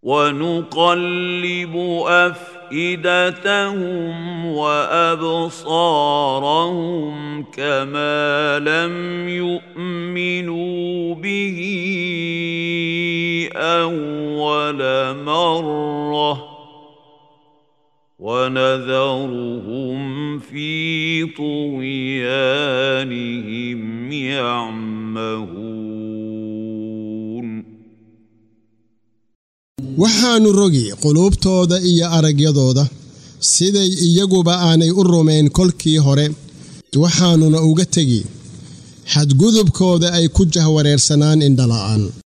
ونقلب أفئدتهم وأبصارهم كما لم يؤمنوا به أول مرة ونذرهم في طغيانهم يعمهون. waxaanu rogi quluubtooda iyo aragyadooda siday iyaguba aanay u rumayn kolkii hore, waxaanuna uga tegi xadgudubkooda ay ku jahwareersanaan indhala'aan.